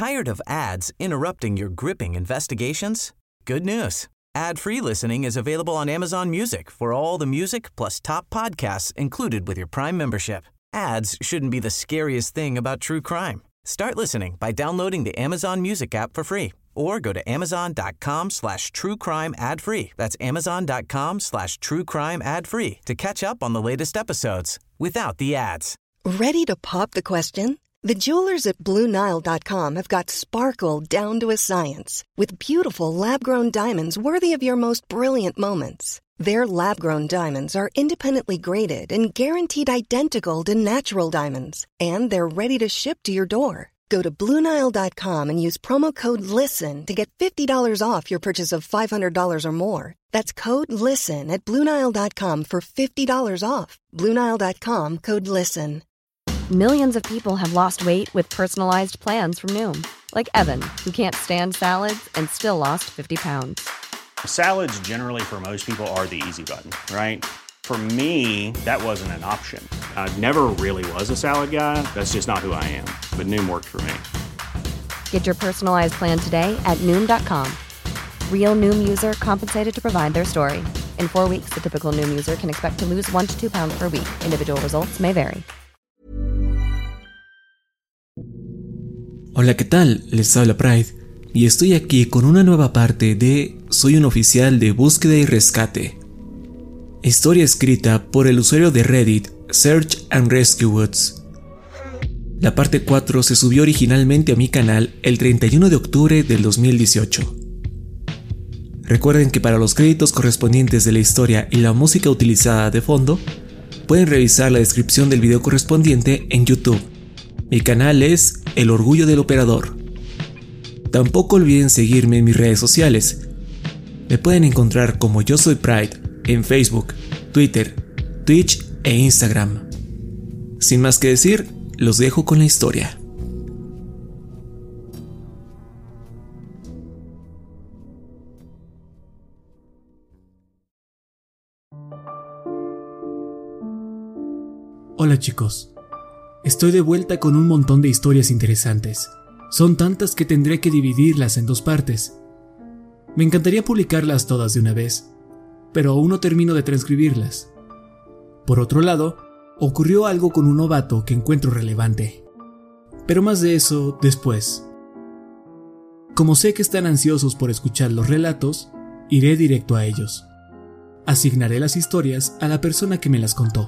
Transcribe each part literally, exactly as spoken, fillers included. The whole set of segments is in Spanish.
Tired of ads interrupting your gripping investigations? Good news. Ad-free listening is available on Amazon Music for all the music plus top podcasts included with your Prime membership. Ads shouldn't be the scariest thing about true crime. Start listening by downloading the Amazon Music app for free or go to amazon.com slash true crime ad free. That's amazon.com slash true crime ad free to catch up on the latest episodes without the ads. Ready to pop the question? The jewelers at Blue Nile dot com have got sparkle down to a science with beautiful lab-grown diamonds worthy of your most brilliant moments. Their lab-grown diamonds are independently graded and guaranteed identical to natural diamonds, and they're ready to ship to your door. Go to Blue Nile dot com and use promo code LISTEN to get fifty dollars off your purchase of five hundred dollars or more. That's code LISTEN at Blue Nile dot com for fifty dollars off. Blue Nile dot com, code LISTEN. Millions of people have lost weight with personalized plans from Noom. Like Evan, who can't stand salads and still lost fifty pounds. Salads generally for most people are the easy button, right? For me, that wasn't an option. I never really was a salad guy. That's just not who I am. But Noom worked for me. Get your personalized plan today at Noom dot com. Real Noom user compensated to provide their story. In four weeks, the typical Noom user can expect to lose one to two pounds per week. Individual results may vary. Hola, ¿qué tal? Les habla Pride y estoy aquí con una nueva parte de Soy un oficial de búsqueda y rescate. Historia escrita por el usuario de Reddit Search and Rescue Woods. La parte cuatro se subió originalmente a mi canal el treinta y uno de octubre del dos mil dieciocho. Recuerden que para los créditos correspondientes de la historia y la música utilizada de fondo, pueden revisar la descripción del video correspondiente en YouTube. Mi canal es El Orgullo del Operador. Tampoco olviden seguirme en mis redes sociales. Me pueden encontrar como Yo Soy Pride en Facebook, Twitter, Twitch e Instagram. Sin más que decir, los dejo con la historia. Hola chicos. Estoy de vuelta con un montón de historias interesantes. Son tantas que tendré que dividirlas en dos partes. Me encantaría publicarlas todas de una vez, pero aún no termino de transcribirlas. Por otro lado, ocurrió algo con un novato que encuentro relevante. Pero más de eso después. Como sé que están ansiosos por escuchar los relatos, iré directo a ellos. Asignaré las historias a la persona que me las contó.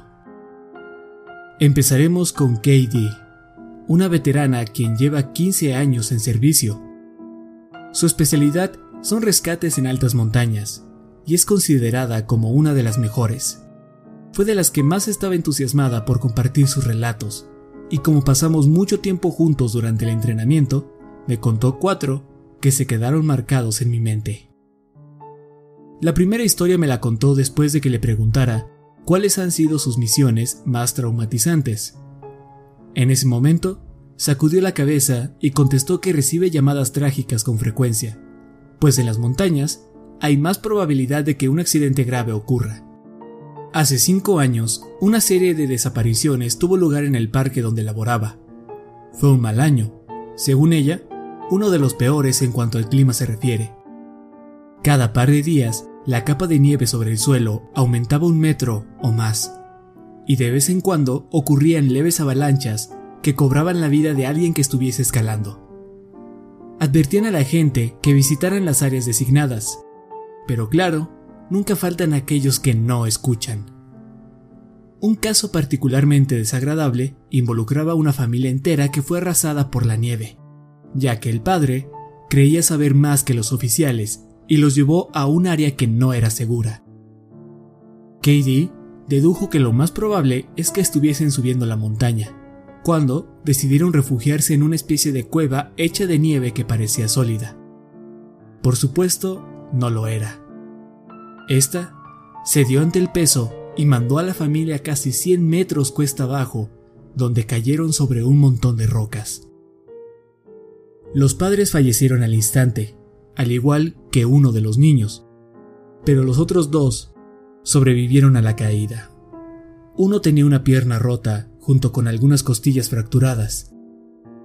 Empezaremos con Katie, una veterana quien lleva quince años en servicio. Su especialidad son rescates en altas montañas y es considerada como una de las mejores. Fue de las que más estaba entusiasmada por compartir sus relatos, y como pasamos mucho tiempo juntos durante el entrenamiento, me contó cuatro que se quedaron marcados en mi mente. La primera historia me la contó después de que le preguntara cuáles han sido sus misiones más traumatizantes. En ese momento, sacudió la cabeza y contestó que recibe llamadas trágicas con frecuencia, pues en las montañas hay más probabilidad de que un accidente grave ocurra. Hace cinco años, una serie de desapariciones tuvo lugar en el parque donde laboraba. Fue un mal año, según ella, uno de los peores en cuanto al clima se refiere. Cada par de días, la capa de nieve sobre el suelo aumentaba un metro o más, y de vez en cuando ocurrían leves avalanchas que cobraban la vida de alguien que estuviese escalando. Advertían a la gente que visitaran las áreas designadas, pero claro, nunca faltan aquellos que no escuchan. Un caso particularmente desagradable involucraba a una familia entera que fue arrasada por la nieve, ya que el padre creía saber más que los oficiales y los llevó a un área que no era segura. Katie dedujo que lo más probable es que estuviesen subiendo la montaña, cuando decidieron refugiarse en una especie de cueva hecha de nieve que parecía sólida. Por supuesto, no lo era. Esta cedió ante el peso y mandó a la familia casi cien metros cuesta abajo, donde cayeron sobre un montón de rocas. Los padres fallecieron al instante, al igual que uno de los niños, pero los otros dos sobrevivieron a la caída. Uno tenía una pierna rota junto con algunas costillas fracturadas.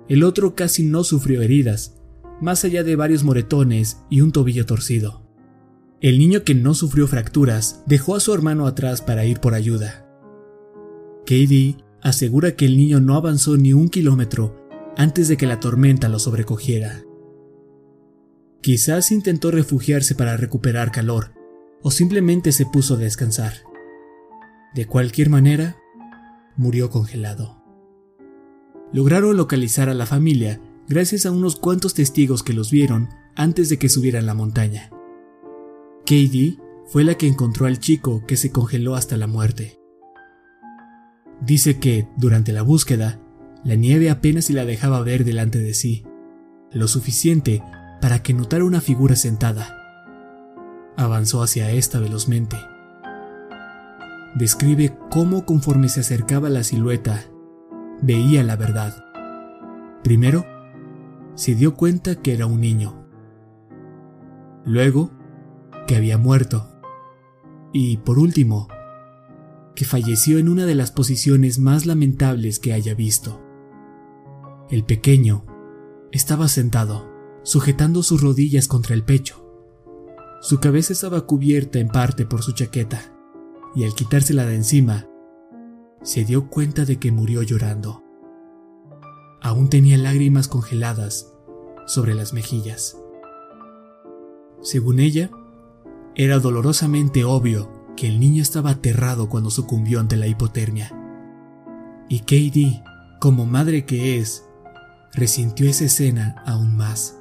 El otro casi no sufrió heridas, más allá de varios moretones y un tobillo torcido. El niño que no sufrió fracturas dejó a su hermano atrás para ir por ayuda. Katie asegura que el niño no avanzó ni un kilómetro antes de que la tormenta lo sobrecogiera. Quizás intentó refugiarse para recuperar calor, o simplemente se puso a descansar. De cualquier manera, murió congelado. Lograron localizar a la familia gracias a unos cuantos testigos que los vieron antes de que subieran la montaña. Katie fue la que encontró al chico que se congeló hasta la muerte. Dice que, durante la búsqueda, la nieve apenas si la dejaba ver delante de sí, lo suficiente para que notara una figura sentada. Avanzó hacia esta velozmente. Describe cómo, conforme se acercaba a la silueta, veía la verdad. Primero, se dio cuenta que era un niño. Luego, que había muerto. Y, por último, que falleció en una de las posiciones más lamentables que haya visto. El pequeño estaba sentado, sujetando sus rodillas contra el pecho. Su cabeza estaba cubierta en parte por su chaqueta, y al quitársela de encima, se dio cuenta de que murió llorando. Aún tenía lágrimas congeladas sobre las mejillas. Según ella, era dolorosamente obvio que el niño estaba aterrado cuando sucumbió ante la hipotermia. Y Katie, como madre que es, resintió esa escena aún más.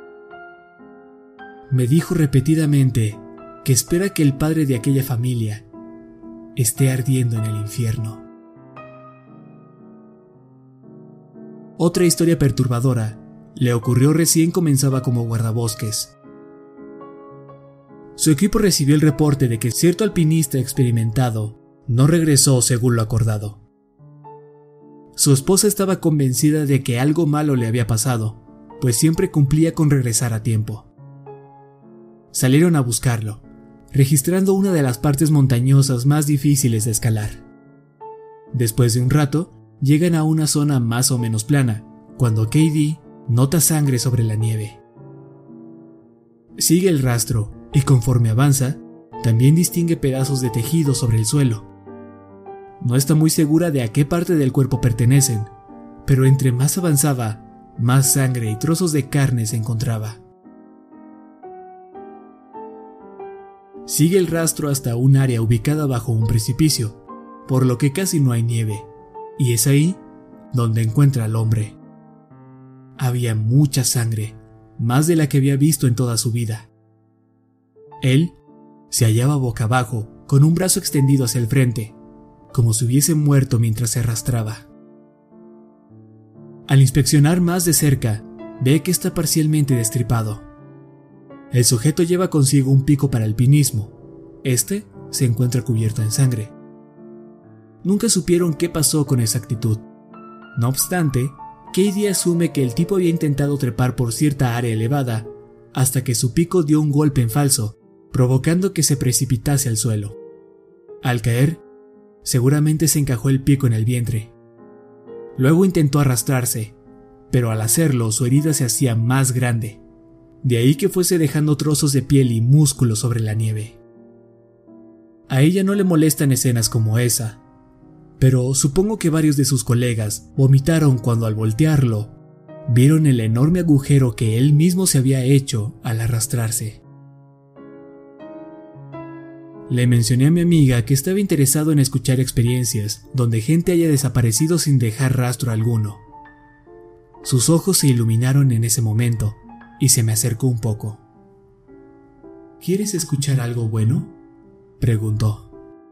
Me dijo repetidamente que espera que el padre de aquella familia esté ardiendo en el infierno. Otra historia perturbadora le ocurrió recién comenzaba como guardabosques. Su equipo recibió el reporte de que cierto alpinista experimentado no regresó según lo acordado. Su esposa estaba convencida de que algo malo le había pasado, pues siempre cumplía con regresar a tiempo. Salieron a buscarlo, registrando una de las partes montañosas más difíciles de escalar. Después de un rato, llegan a una zona más o menos plana, cuando Katie nota sangre sobre la nieve. Sigue el rastro y conforme avanza, también distingue pedazos de tejido sobre el suelo. No está muy segura de a qué parte del cuerpo pertenecen, pero entre más avanzaba, más sangre y trozos de carne se encontraba. Sigue el rastro hasta un área ubicada bajo un precipicio, por lo que casi no hay nieve, y es ahí donde encuentra al hombre. Había mucha sangre, más de la que había visto en toda su vida. Él se hallaba boca abajo, con un brazo extendido hacia el frente, como si hubiese muerto mientras se arrastraba. Al inspeccionar más de cerca, ve que está parcialmente destripado. El sujeto lleva consigo un pico para alpinismo. Este se encuentra cubierto en sangre. Nunca supieron qué pasó con exactitud. No obstante, Katie asume que el tipo había intentado trepar por cierta área elevada hasta que su pico dio un golpe en falso, provocando que se precipitase al suelo. Al caer, seguramente se encajó el pico en el vientre. Luego intentó arrastrarse, pero al hacerlo su herida se hacía más grande. De ahí que fuese dejando trozos de piel y músculo sobre la nieve. A ella no le molestan escenas como esa, pero supongo que varios de sus colegas vomitaron cuando al voltearlo, vieron el enorme agujero que él mismo se había hecho al arrastrarse. Le mencioné a mi amiga que estaba interesado en escuchar experiencias donde gente haya desaparecido sin dejar rastro alguno. Sus ojos se iluminaron en ese momento y se me acercó un poco. ¿Quieres escuchar algo bueno?, preguntó.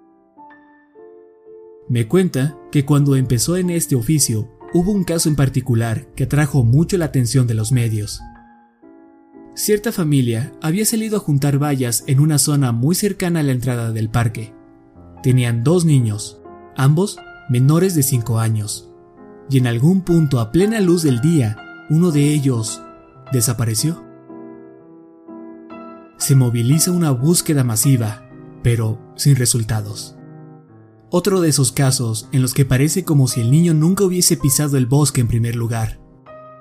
Me cuenta que cuando empezó en este oficio hubo un caso en particular que atrajo mucho la atención de los medios. Cierta familia había salido a juntar bayas en una zona muy cercana a la entrada del parque. Tenían dos niños, ambos menores de cinco años, y en algún punto a plena luz del día, uno de ellos desapareció. Se moviliza una búsqueda masiva, pero sin resultados. Otro de esos casos en los que parece como si el niño nunca hubiese pisado el bosque en primer lugar.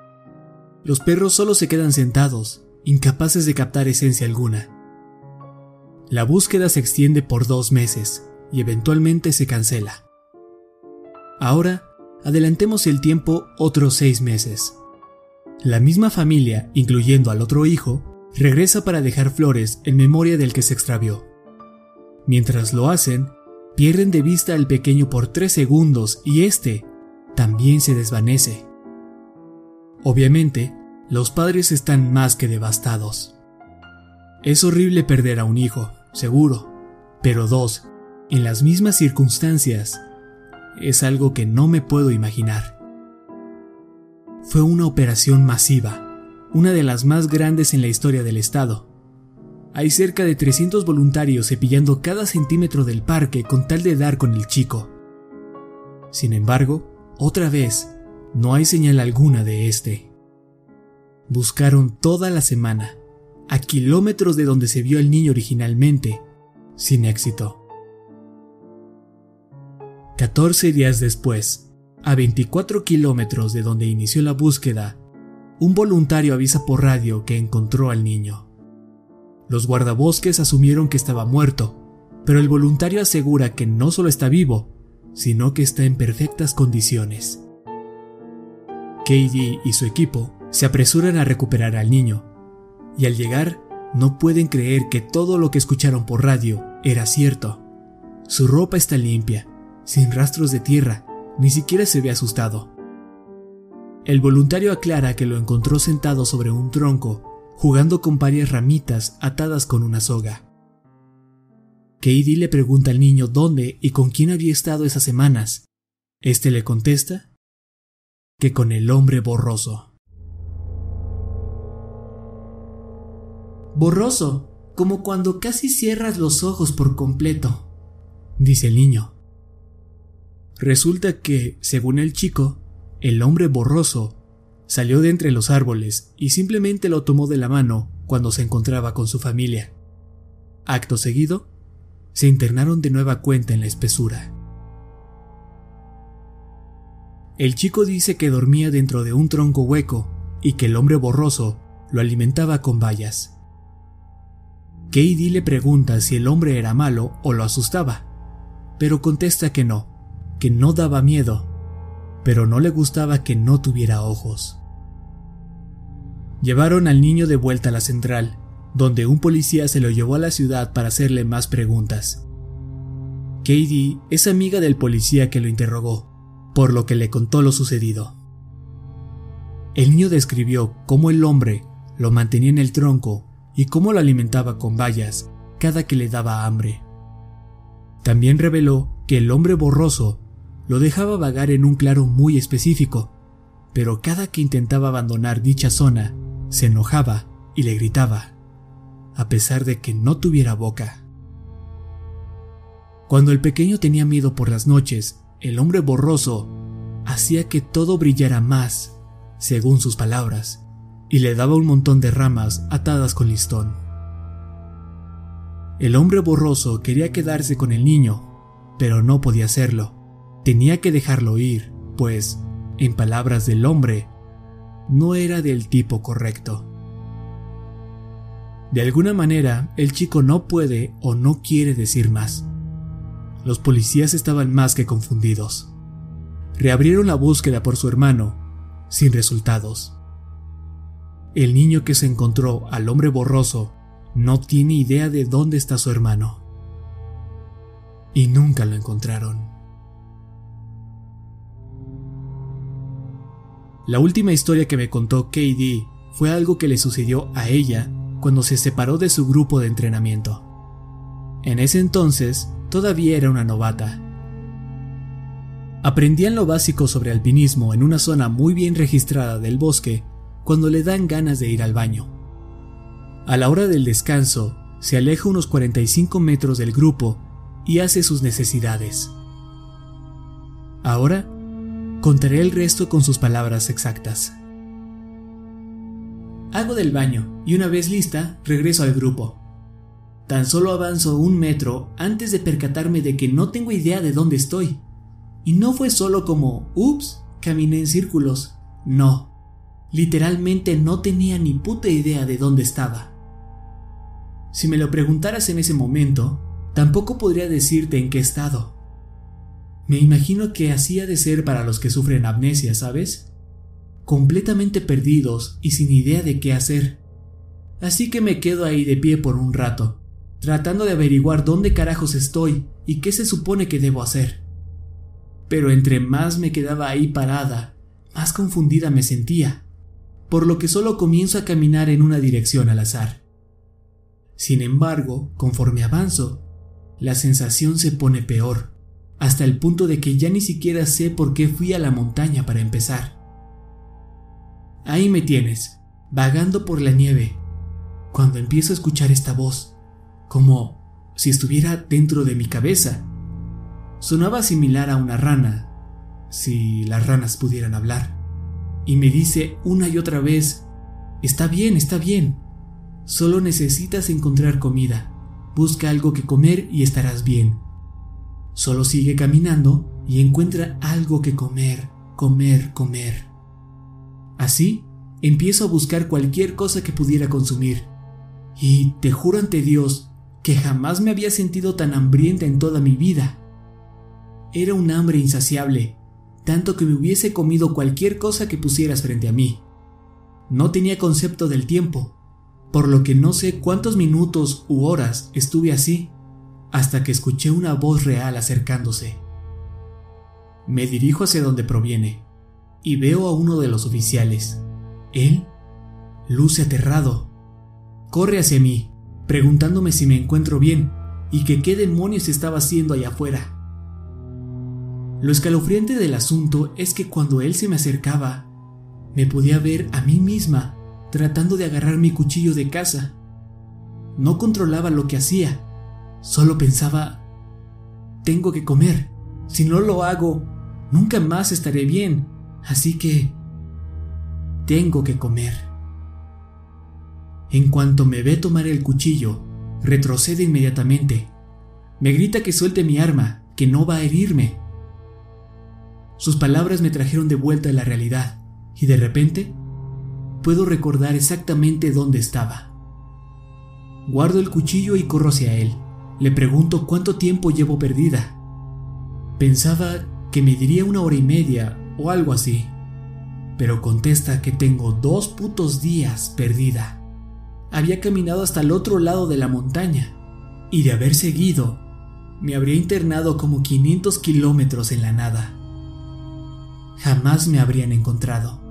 los perros solo se quedan sentados, incapaces de captar esencia alguna. La búsqueda se extiende por dos meses y eventualmente se cancela. Ahora, adelantemos el tiempo otros seis meses. La misma familia, incluyendo al otro hijo, regresa para dejar flores en memoria del que se extravió. Mientras lo hacen, pierden de vista al pequeño por tres segundos y este también se desvanece. Obviamente, los padres están más que devastados. Es horrible perder a un hijo, seguro, pero dos, en las mismas circunstancias, es algo que no me puedo imaginar. Fue una operación masiva, una de las más grandes en la historia del estado. Hay cerca de trescientos voluntarios cepillando cada centímetro del parque con tal de dar con el chico. Sin embargo, otra vez, no hay señal alguna de este. Buscaron toda la semana, a kilómetros de donde se vio el niño originalmente, sin éxito. catorce días después, a veinticuatro kilómetros de donde inició la búsqueda, un voluntario avisa por radio que encontró al niño. Los guardabosques asumieron que estaba muerto, pero el voluntario asegura que no solo está vivo, sino que está en perfectas condiciones. Katie y su equipo se apresuran a recuperar al niño, y al llegar no pueden creer que todo lo que escucharon por radio era cierto. Su ropa está limpia, sin rastros de tierra, ni siquiera se ve asustado. El voluntario aclara que lo encontró sentado sobre un tronco, jugando con varias ramitas atadas con una soga. Katie le pregunta al niño dónde y con quién había estado esas semanas. Este le contesta que con el hombre borroso. Borroso, como cuando casi cierras los ojos por completo, dice el niño. Resulta que, según el chico, el hombre borroso salió de entre los árboles y simplemente lo tomó de la mano cuando se encontraba con su familia. Acto seguido, se internaron de nueva cuenta en la espesura. El chico dice que dormía dentro de un tronco hueco y que el hombre borroso lo alimentaba con bayas. Katie le pregunta si el hombre era malo o lo asustaba, pero contesta que no, que no daba miedo, pero no le gustaba que no tuviera ojos. Llevaron al niño de vuelta a la central, donde un policía se lo llevó a la ciudad para hacerle más preguntas. Katie es amiga del policía que lo interrogó, por lo que le contó lo sucedido. El niño describió cómo el hombre lo mantenía en el tronco y cómo lo alimentaba con bayas cada que le daba hambre. También reveló que el hombre borroso lo dejaba vagar en un claro muy específico, pero cada que intentaba abandonar dicha zona, se enojaba y le gritaba, a pesar de que no tuviera boca. Cuando el pequeño tenía miedo por las noches, el hombre borroso hacía que todo brillara más, según sus palabras, y le daba un montón de ramas atadas con listón. El hombre borroso quería quedarse con el niño, pero no podía hacerlo. Tenía que dejarlo ir, pues, en palabras del hombre, no era del tipo correcto. De alguna manera, el chico no puede o no quiere decir más. Los policías estaban más que confundidos. Reabrieron la búsqueda por su hermano, sin resultados. El niño que se encontró al hombre borroso no tiene idea de dónde está su hermano. Y nunca lo encontraron. La última historia que me contó Katie fue algo que le sucedió a ella cuando se separó de su grupo de entrenamiento. En ese entonces, todavía era una novata. Aprendían lo básico sobre alpinismo en una zona muy bien registrada del bosque cuando le dan ganas de ir al baño. A la hora del descanso, se aleja unos cuarenta y cinco metros del grupo y hace sus necesidades. Ahora, contaré el resto con sus palabras exactas. Hago del baño y una vez lista, regreso al grupo. Tan solo avanzo un metro antes de percatarme de que no tengo idea de dónde estoy. Y no fue solo como, ups, caminé en círculos. No, Literalmente no tenía ni puta idea de dónde estaba. Si me lo preguntaras en ese momento, tampoco podría decirte en qué estado. Me imagino que así ha de ser para los que sufren amnesia, ¿sabes? Completamente perdidos y sin idea de qué hacer. Así que me quedo ahí de pie por un rato, tratando de averiguar dónde carajos estoy y qué se supone que debo hacer. Pero entre más me quedaba ahí parada, más confundida me sentía, por lo que solo comienzo a caminar en una dirección al azar. Sin embargo, conforme avanzo, la sensación se pone peor, hasta el punto de que ya ni siquiera sé por qué fui a la montaña para empezar. Ahí me tienes, vagando por la nieve, cuando empiezo a escuchar esta voz, como si estuviera dentro de mi cabeza. Sonaba similar a una rana, si las ranas pudieran hablar, y me dice una y otra vez: está bien, está bien, solo necesitas encontrar comida, busca algo que comer y estarás bien. Solo sigue caminando y encuentra algo que comer, comer, comer. Así, empiezo a buscar cualquier cosa que pudiera consumir, y te juro ante Dios que jamás me había sentido tan hambrienta en toda mi vida. Era un hambre insaciable, tanto que me hubiese comido cualquier cosa que pusieras frente a mí. No tenía concepto del tiempo, por lo que no sé cuántos minutos u horas estuve así, hasta que escuché una voz real acercándose. Me dirijo hacia donde proviene, y veo a uno de los oficiales. Él luce aterrado. Corre hacia mí, preguntándome si me encuentro bien, y que qué demonios estaba haciendo allá afuera. Lo escalofriante del asunto es que cuando él se me acercaba, me podía ver a mí misma tratando de agarrar mi cuchillo de caza. No controlaba lo que hacía, solo pensaba: tengo que comer, si no lo hago, nunca más estaré bien, así que tengo que comer. En cuanto me ve tomar el cuchillo, retrocede inmediatamente. Me grita que suelte mi arma, que no va a herirme. Sus palabras me trajeron de vuelta a la realidad, y de repente puedo recordar exactamente dónde estaba. Guardo el cuchillo y corro hacia él. Le pregunto cuánto tiempo llevo perdida. Pensaba que me diría una hora y media o algo así, pero contesta que tengo dos putos días perdida. Había caminado hasta el otro lado de la montaña, y de haber seguido, me habría internado como quinientos kilómetros en la nada. Jamás me habrían encontrado.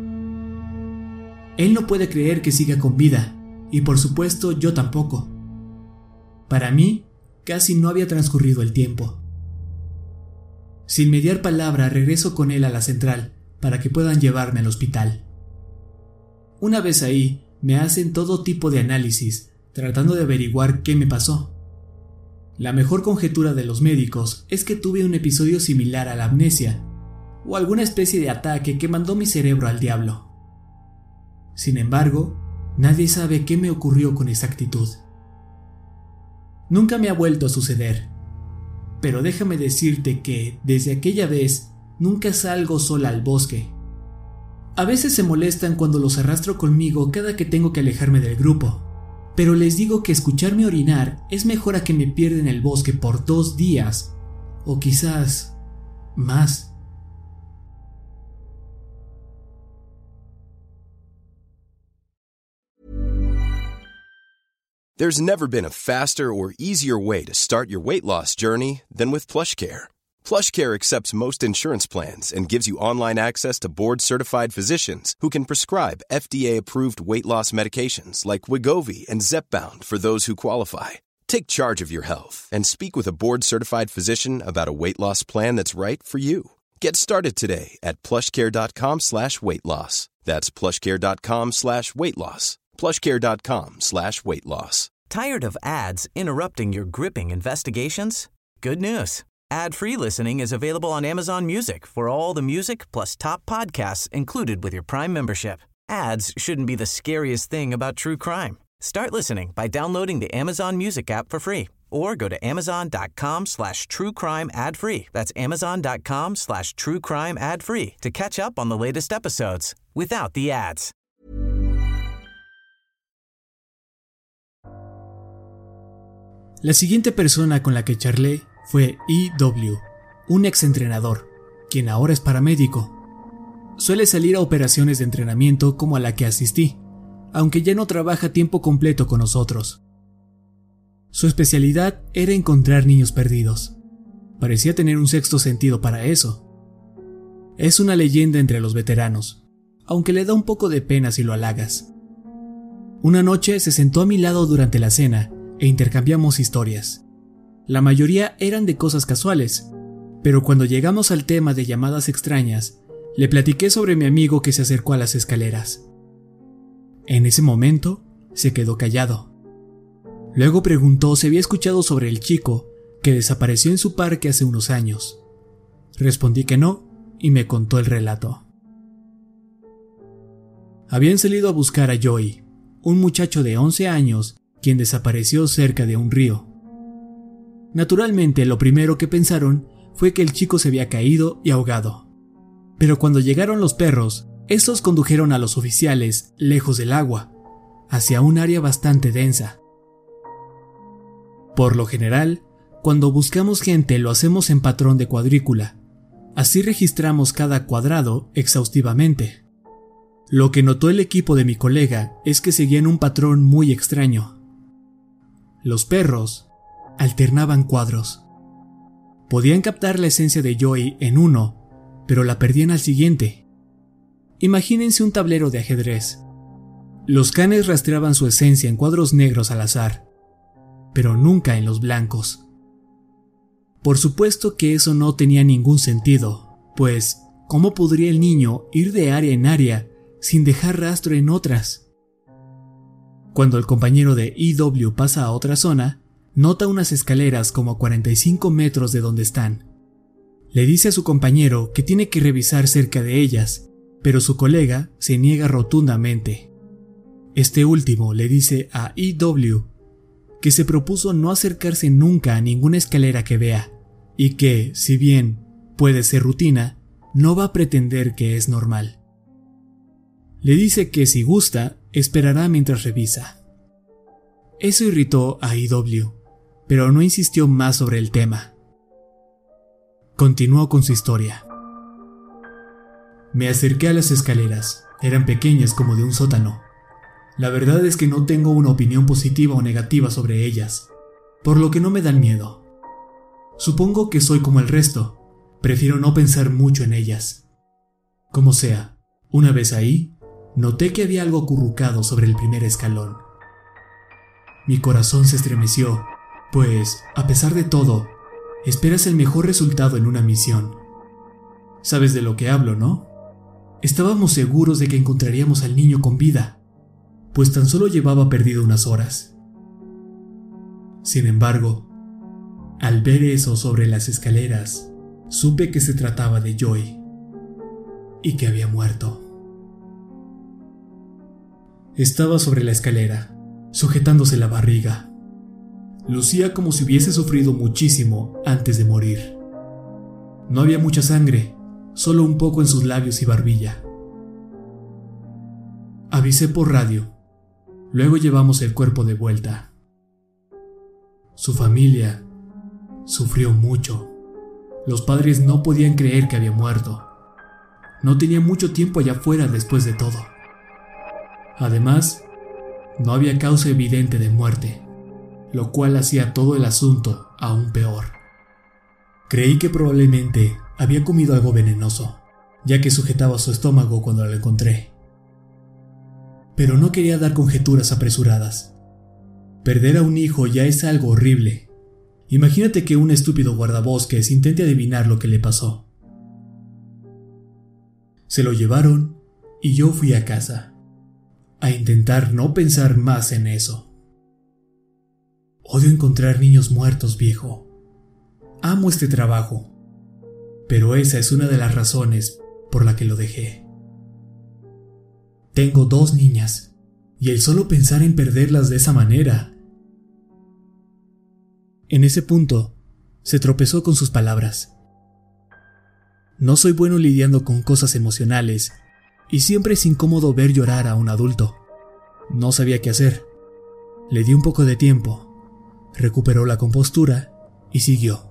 Él no puede creer que siga con vida, y por supuesto yo tampoco. Para mí, casi no había transcurrido el tiempo. Sin mediar palabra, regreso con él a la central para que puedan llevarme al hospital. Una vez ahí, me hacen todo tipo de análisis, tratando de averiguar qué me pasó. La mejor conjetura de los médicos es que tuve un episodio similar a la amnesia, o alguna especie de ataque que mandó mi cerebro al diablo. Sin embargo, nadie sabe qué me ocurrió con exactitud. Nunca me ha vuelto a suceder, pero déjame decirte que, desde aquella vez, nunca salgo sola al bosque. A veces se molestan cuando los arrastro conmigo cada que tengo que alejarme del grupo, pero les digo que escucharme orinar es mejor a que me pierda en el bosque por dos días, o quizás más. There's never been a faster or easier way to start your weight loss journey than with PlushCare. PlushCare accepts most insurance plans and gives you online access to board-certified physicians who can prescribe F D A-approved weight loss medications like Wegovy and Zepbound for those who qualify. Take charge of your health and speak with a board-certified physician about a weight loss plan that's right for you. Get started today at plushcare.com slash weight loss. That's plushcare.com slash weight loss. plushcare.com slash weight loss. Tired of ads interrupting your gripping investigations? Good news. Ad-free listening is available on Amazon Music for all the music plus top podcasts included with your Prime membership. Ads shouldn't be the scariest thing about true crime. Start listening by downloading the Amazon Music app for free or go to amazon.com slash true crime ad free. That's amazon.com slash true crime ad free to catch up on the latest episodes without the ads. La siguiente persona con la que charlé fue E W, un exentrenador, quien ahora es paramédico. Suele salir a operaciones de entrenamiento como a la que asistí, aunque ya no trabaja tiempo completo con nosotros. Su especialidad era encontrar niños perdidos. Parecía tener un sexto sentido para eso. Es una leyenda entre los veteranos, aunque le da un poco de pena si lo halagas. Una noche se sentó a mi lado durante la cena e intercambiamos historias. La mayoría eran de cosas casuales, pero cuando llegamos al tema de llamadas extrañas, le platiqué sobre mi amigo que se acercó a las escaleras. En ese momento, se quedó callado. Luego preguntó si había escuchado sobre el chico que desapareció en su parque hace unos años. Respondí que no, y me contó el relato. Habían salido a buscar a Joey, un muchacho de once años quien desapareció cerca de un río. Naturalmente, lo primero que pensaron fue que el chico se había caído y ahogado. Pero cuando llegaron los perros, estos condujeron a los oficiales lejos del agua, hacia un área bastante densa. Por lo general, cuando buscamos gente lo hacemos en patrón de cuadrícula. Así registramos cada cuadrado exhaustivamente. Lo que notó el equipo de mi colega es que seguían un patrón muy extraño. Los perros alternaban cuadros. Podían captar la esencia de Joey en uno, pero la perdían al siguiente. Imagínense un tablero de ajedrez. Los canes rastreaban su esencia en cuadros negros al azar, pero nunca en los blancos. Por supuesto que eso no tenía ningún sentido, pues ¿cómo podría el niño ir de área en área sin dejar rastro en otras? Cuando el compañero de E W pasa a otra zona, nota unas escaleras como a cuarenta y cinco metros de donde están. Le dice a su compañero que tiene que revisar cerca de ellas, pero su colega se niega rotundamente. Este último le dice a E W que se propuso no acercarse nunca a ninguna escalera que vea, y que, si bien puede ser rutina, no va a pretender que es normal. Le dice que si gusta, esperará mientras revisa. Eso irritó a E W, pero no insistió más sobre el tema. Continuó con su historia. Me acerqué a las escaleras, eran pequeñas como de un sótano. La verdad es que no tengo una opinión positiva o negativa sobre ellas, por lo que no me dan miedo. Supongo que soy como el resto, prefiero no pensar mucho en ellas. Como sea, una vez ahí, noté que había algo acurrucado sobre el primer escalón. Mi corazón se estremeció, pues, a pesar de todo, esperas el mejor resultado en una misión. Sabes de lo que hablo, ¿no? Estábamos seguros de que encontraríamos al niño con vida, pues tan solo llevaba perdido unas horas. Sin embargo, al ver eso sobre las escaleras, supe que se trataba de Joey y que había muerto. Estaba sobre la escalera, sujetándose la barriga. Lucía como si hubiese sufrido muchísimo antes de morir. No había mucha sangre, solo un poco en sus labios y barbilla. Avisé por radio. Luego llevamos el cuerpo de vuelta. Su familia sufrió mucho. Los padres no podían creer que había muerto. No tenía mucho tiempo allá afuera después de todo. Además, no había causa evidente de muerte, lo cual hacía todo el asunto aún peor. Creí que probablemente había comido algo venenoso, ya que sujetaba su estómago cuando lo encontré. Pero no quería dar conjeturas apresuradas. Perder a un hijo ya es algo horrible. Imagínate que un estúpido guardabosques intente adivinar lo que le pasó. Se lo llevaron y yo fui a casa, a intentar no pensar más en eso. Odio encontrar niños muertos, viejo. Amo este trabajo, pero esa es una de las razones por la que lo dejé. Tengo dos niñas, y el solo pensar en perderlas de esa manera En ese punto, se tropezó con sus palabras. No soy bueno lidiando con cosas emocionales y siempre es incómodo ver llorar a un adulto. No sabía qué hacer. Le di un poco de tiempo, recuperó la compostura y siguió.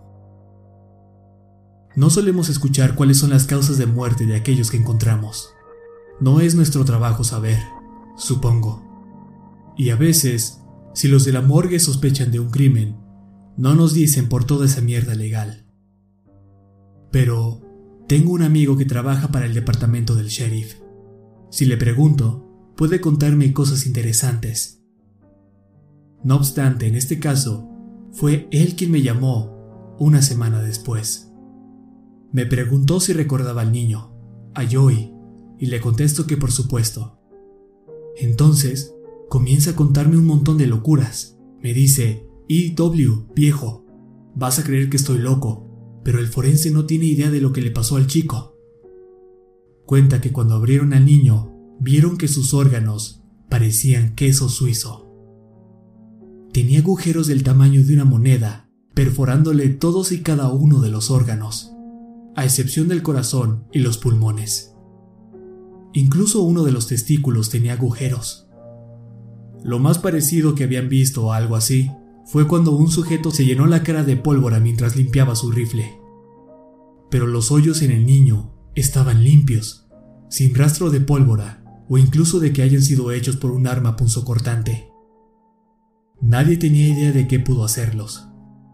No solemos escuchar cuáles son las causas de muerte de aquellos que encontramos. No es nuestro trabajo saber, supongo. Y a veces, si los de la morgue sospechan de un crimen, no nos dicen por toda esa mierda legal. Pero tengo un amigo que trabaja para el departamento del sheriff. Si le pregunto, puede contarme cosas interesantes. No obstante, en este caso, fue él quien me llamó una semana después. Me preguntó si recordaba al niño, a Joey, y le contesto que por supuesto. Entonces, comienza a contarme un montón de locuras. Me dice, E W, viejo, vas a creer que estoy loco, pero el forense no tiene idea de lo que le pasó al chico. Cuenta que cuando abrieron al niño, vieron que sus órganos parecían queso suizo. Tenía agujeros del tamaño de una moneda, perforándole todos y cada uno de los órganos, a excepción del corazón y los pulmones. Incluso uno de los testículos tenía agujeros. Lo más parecido que habían visto a algo así fue cuando un sujeto se llenó la cara de pólvora mientras limpiaba su rifle. Pero los hoyos en el niño estaban limpios, sin rastro de pólvora o incluso de que hayan sido hechos por un arma punzocortante. Nadie tenía idea de qué pudo hacerlos.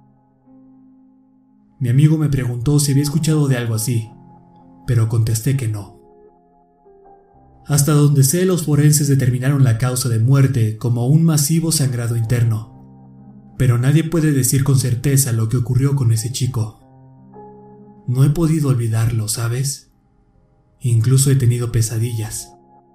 Mi amigo me preguntó si había escuchado de algo así, pero contesté que no. Hasta donde sé, los forenses determinaron la causa de muerte como un masivo sangrado interno, pero nadie puede decir con certeza lo que ocurrió con ese chico. No he podido olvidarlo, ¿sabes? Incluso he tenido pesadillas.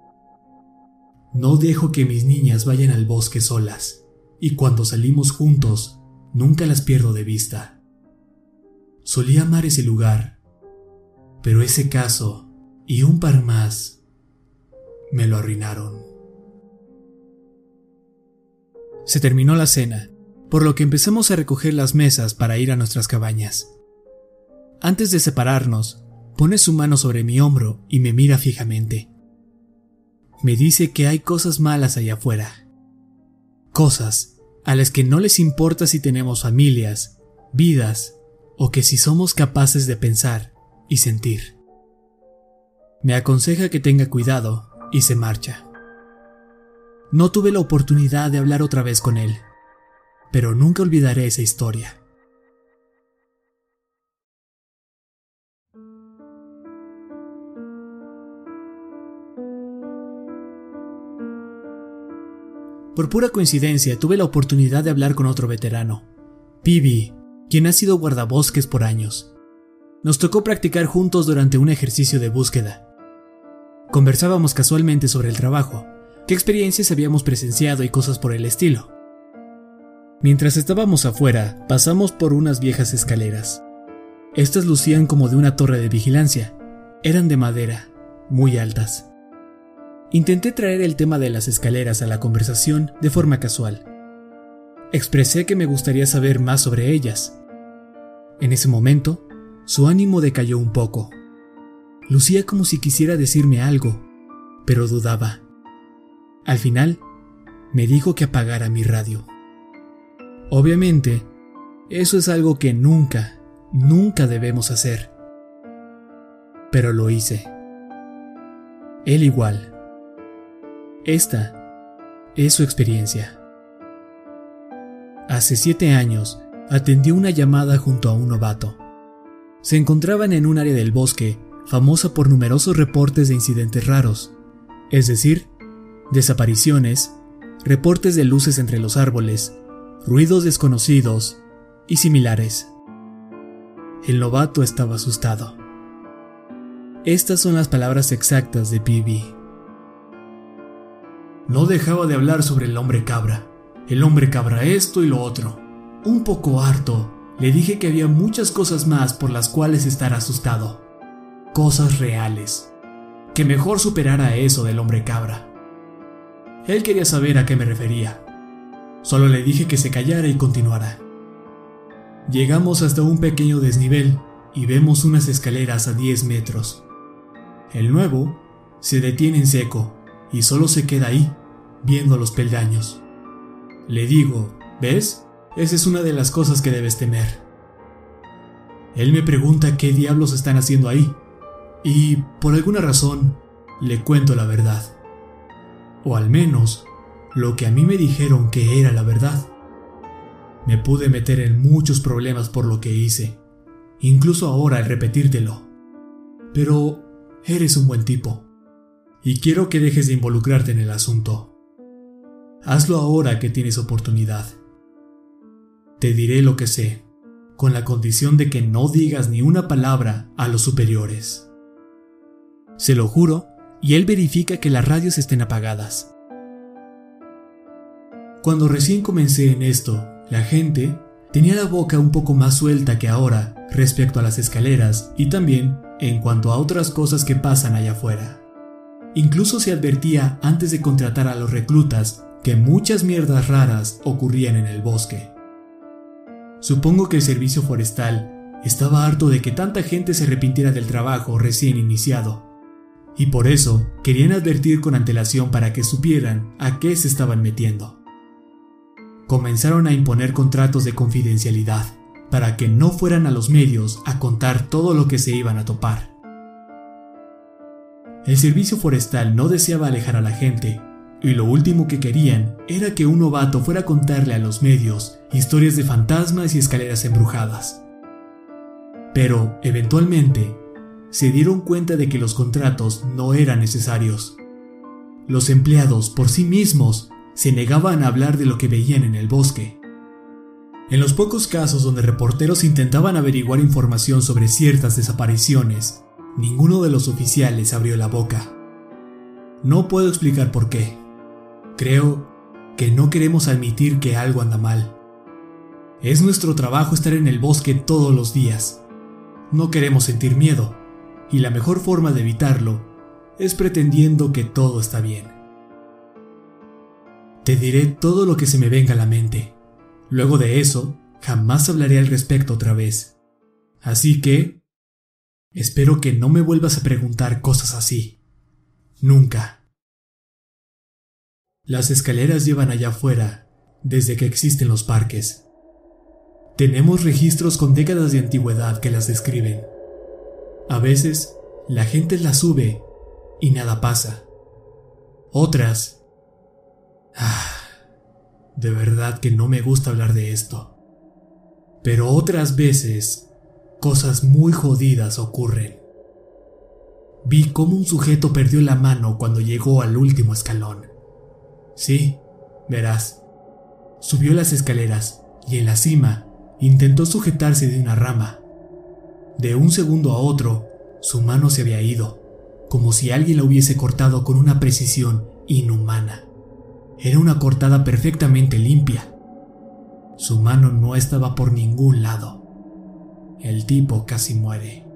No dejo que mis niñas vayan al bosque solas, y cuando salimos juntos, nunca las pierdo de vista. Solía amar ese lugar, pero ese caso y un par más me lo arruinaron. Se terminó la cena, por lo que empezamos a recoger las mesas para ir a nuestras cabañas. Antes de separarnos, pone su mano sobre mi hombro y me mira fijamente. Me dice que hay cosas malas allá afuera. Cosas a las que no les importa si tenemos familias, vidas, o que si somos capaces de pensar y sentir. Me aconseja que tenga cuidado y se marcha. No tuve la oportunidad de hablar otra vez con él, pero nunca olvidaré esa historia. Por pura coincidencia, tuve la oportunidad de hablar con otro veterano, P B, quien ha sido guardabosques por años. Nos tocó practicar juntos durante un ejercicio de búsqueda. Conversábamos casualmente sobre el trabajo, qué experiencias habíamos presenciado y cosas por el estilo. Mientras estábamos afuera, pasamos por unas viejas escaleras. Estas lucían como de una torre de vigilancia. Eran de madera, muy altas. Intenté traer el tema de las escaleras a la conversación de forma casual. Expresé que me gustaría saber más sobre ellas. En ese momento, su ánimo decayó un poco. Lucía como si quisiera decirme algo, pero dudaba. Al final, me dijo que apagara mi radio. Obviamente, eso es algo que nunca, nunca debemos hacer. Pero lo hice. Él igual. Esta es su experiencia. Hace siete años, atendió una llamada junto a un novato. Se encontraban en un área del bosque famosa por numerosos reportes de incidentes raros, es decir, desapariciones, reportes de luces entre los árboles, ruidos desconocidos y similares. El novato estaba asustado. Estas son las palabras exactas de P B. No dejaba de hablar sobre el hombre cabra. El hombre cabra esto y lo otro. Un poco harto, le dije que había muchas cosas más por las cuales estar asustado. Cosas reales. Que mejor superara eso del hombre cabra. Él quería saber a qué me refería. Solo le dije que se callara y continuara. Llegamos hasta un pequeño desnivel y vemos unas escaleras a diez metros. El nuevo se detiene en seco y solo se queda ahí, viendo los peldaños. Le digo, ¿ves? Esa es una de las cosas que debes temer. Él me pregunta qué diablos están haciendo ahí, y por alguna razón le cuento la verdad. O al menos, lo que a mí me dijeron que era la verdad. Me pude meter en muchos problemas por lo que hice, incluso ahora al repetírtelo. Pero eres un buen tipo, y quiero que dejes de involucrarte en el asunto. Hazlo ahora que tienes oportunidad. Te diré lo que sé, con la condición de que no digas ni una palabra a los superiores. Se lo juro, y él verifica que las radios estén apagadas. Cuando recién comencé en esto, la gente tenía la boca un poco más suelta que ahora respecto a las escaleras y también en cuanto a otras cosas que pasan allá afuera. Incluso se advertía antes de contratar a los reclutas que muchas mierdas raras ocurrían en el bosque. Supongo que el servicio forestal estaba harto de que tanta gente se arrepintiera del trabajo recién iniciado, y por eso querían advertir con antelación para que supieran a qué se estaban metiendo. Comenzaron a imponer contratos de confidencialidad para que no fueran a los medios a contar todo lo que se iban a topar. El servicio forestal no deseaba alejar a la gente, y lo último que querían era que un novato fuera a contarle a los medios historias de fantasmas y escaleras embrujadas. Pero, eventualmente, se dieron cuenta de que los contratos no eran necesarios. Los empleados, por sí mismos, se negaban a hablar de lo que veían en el bosque. En los pocos casos donde reporteros intentaban averiguar información sobre ciertas desapariciones, ninguno de los oficiales abrió la boca. No puedo explicar por qué. Creo que no queremos admitir que algo anda mal. Es nuestro trabajo estar en el bosque todos los días. No queremos sentir miedo, y la mejor forma de evitarlo es pretendiendo que todo está bien. Te diré todo lo que se me venga a la mente. Luego de eso, jamás hablaré al respecto otra vez. Así que, espero que no me vuelvas a preguntar cosas así. Nunca. Las escaleras llevan allá afuera desde que existen los parques. Tenemos registros con décadas de antigüedad que las describen. A veces, la gente las sube y nada pasa. Otras... Ah, de verdad que no me gusta hablar de esto. Pero otras veces, cosas muy jodidas ocurren. Vi cómo un sujeto perdió la mano cuando llegó al último escalón. Sí, verás. Subió las escaleras y en la cima intentó sujetarse de una rama. De un segundo a otro, su mano se había ido, como si alguien la hubiese cortado con una precisión inhumana. Era una cortada perfectamente limpia. Su mano no estaba por ningún lado. El tipo casi muere.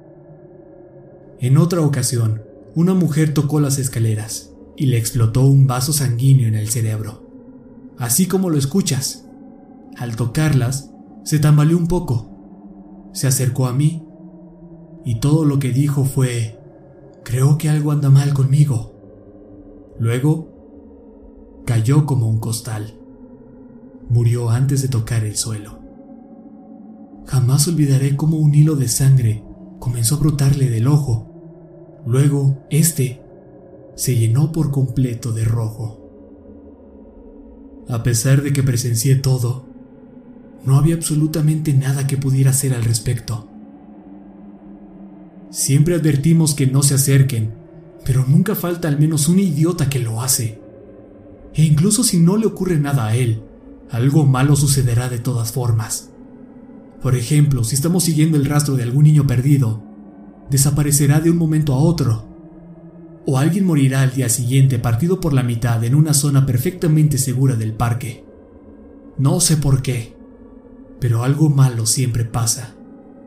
En otra ocasión, una mujer tocó las escaleras y le explotó un vaso sanguíneo en el cerebro. Así como lo escuchas. Al tocarlas, se tambaleó un poco. Se acercó a mí y todo lo que dijo fue: creo que algo anda mal conmigo. Luego, cayó como un costal. Murió antes de tocar el suelo. Jamás olvidaré cómo un hilo de sangre comenzó a brotarle del ojo. Luego, este se llenó por completo de rojo. A pesar de que presencié todo, no había absolutamente nada que pudiera hacer al respecto. Siempre advertimos que no se acerquen, pero nunca falta al menos un idiota que lo hace. E incluso si no le ocurre nada a él, algo malo sucederá de todas formas. Por ejemplo, si estamos siguiendo el rastro de algún niño perdido, desaparecerá de un momento a otro. O alguien morirá al día siguiente partido por la mitad en una zona perfectamente segura del parque. No sé por qué, pero algo malo siempre pasa.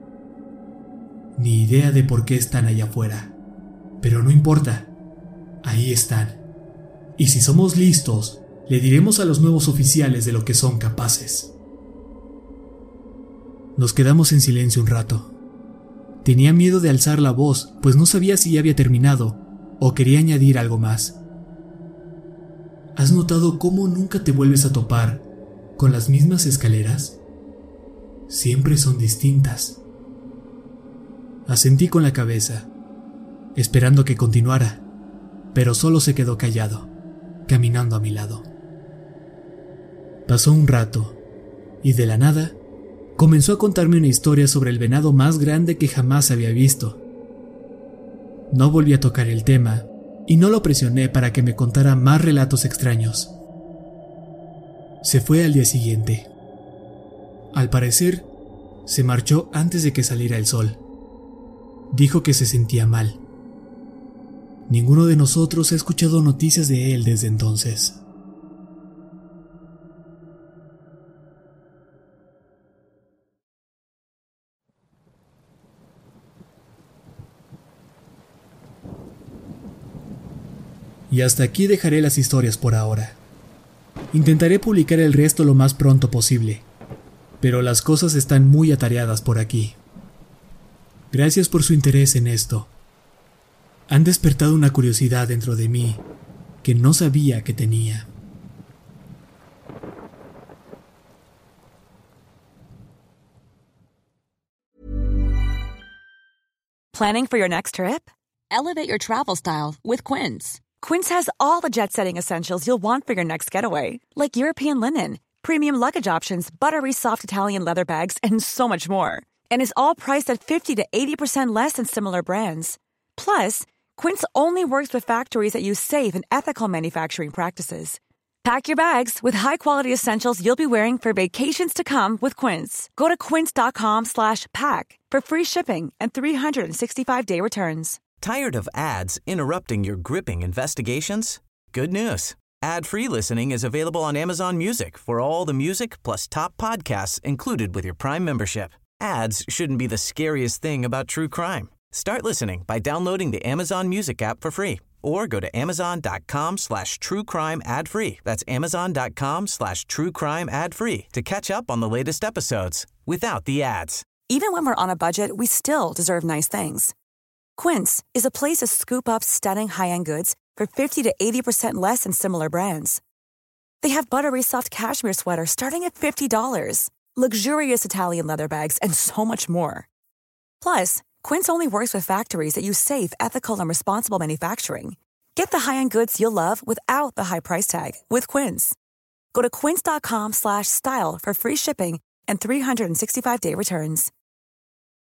Ni idea de por qué están allá afuera, pero no importa, ahí están. Y si somos listos, le diremos a los nuevos oficiales de lo que son capaces. Nos quedamos en silencio un rato. Tenía miedo de alzar la voz, pues no sabía si ya había terminado o quería añadir algo más. ¿Has notado cómo nunca te vuelves a topar con las mismas escaleras? Siempre son distintas. Asentí con la cabeza, esperando que continuara, pero solo se quedó callado, caminando a mi lado. Pasó un rato, y de la nada, comenzó a contarme una historia sobre el venado más grande que jamás había visto. No volví a tocar el tema, y no lo presioné para que me contara más relatos extraños. Se fue al día siguiente. Al parecer, se marchó antes de que saliera el sol. Dijo que se sentía mal. Ninguno de nosotros ha escuchado noticias de él desde entonces. Y hasta aquí dejaré las historias por ahora. Intentaré publicar el resto lo más pronto posible, pero las cosas están muy atareadas por aquí. Gracias por su interés en esto. Han despertado una curiosidad dentro de mí que no sabía que tenía. Planning for your next trip? Elevate your travel style with Quince. Quince has all the jet-setting essentials you'll want for your next getaway, like European linen, premium luggage options, buttery soft Italian leather bags, and so much more. And is all priced at fifty to eighty percent less than similar brands. Plus, Quince only works with factories that use safe and ethical manufacturing practices. Pack your bags with high-quality essentials you'll be wearing for vacations to come with Quince. Go to quince.com slash pack for free shipping and three sixty-five day returns. Tired of ads interrupting your gripping investigations? Good news. Ad-free listening is available on Amazon Music for all the music plus top podcasts included with your Prime membership. Ads shouldn't be the scariest thing about true crime. Start listening by downloading the Amazon Music app for free or go to amazon.com slash true crime ad free. That's amazon.com slash true crime ad free to catch up on the latest episodes without the ads. Even when we're on a budget, we still deserve nice things. Quince is a place to scoop up stunning high-end goods for fifty to eighty percent less than similar brands. They have buttery soft cashmere sweaters starting at fifty dollars, luxurious Italian leather bags, and so much more. Plus, Quince only works with factories that use safe, ethical, and responsible manufacturing. Get the high-end goods you'll love without the high price tag with Quince. Go to quince.com slash style for free shipping and three sixty-five day returns.